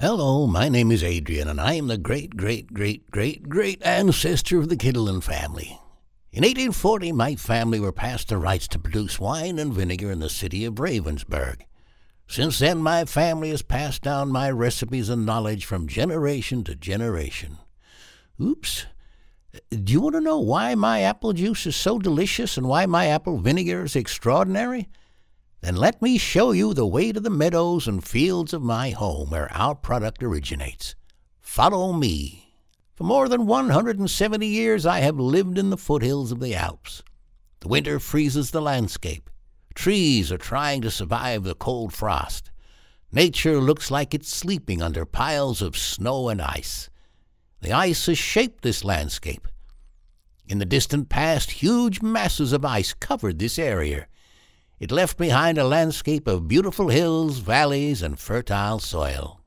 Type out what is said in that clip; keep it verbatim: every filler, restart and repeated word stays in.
Hello, my name is Adrian, and I am the great, great, great, great, great ancestor of the Kittleton family. In eighteen forty, my family were passed the rights to produce wine and vinegar in the city of Ravensburg. Since then, my family has passed down my recipes and knowledge from generation to generation. Oops. Do you want to know why my apple juice is so delicious and why my apple vinegar is extraordinary? Then let me show you the way to the meadows and fields of my home where our product originates. Follow me. For more than one hundred seventy years I have lived in the foothills of the Alps. The winter freezes the landscape. Trees are trying to survive the cold frost. Nature looks like it's sleeping under piles of snow and ice. The ice has shaped this landscape. In the distant past, huge masses of ice covered this area. It left behind a landscape of beautiful hills, valleys, and fertile soil.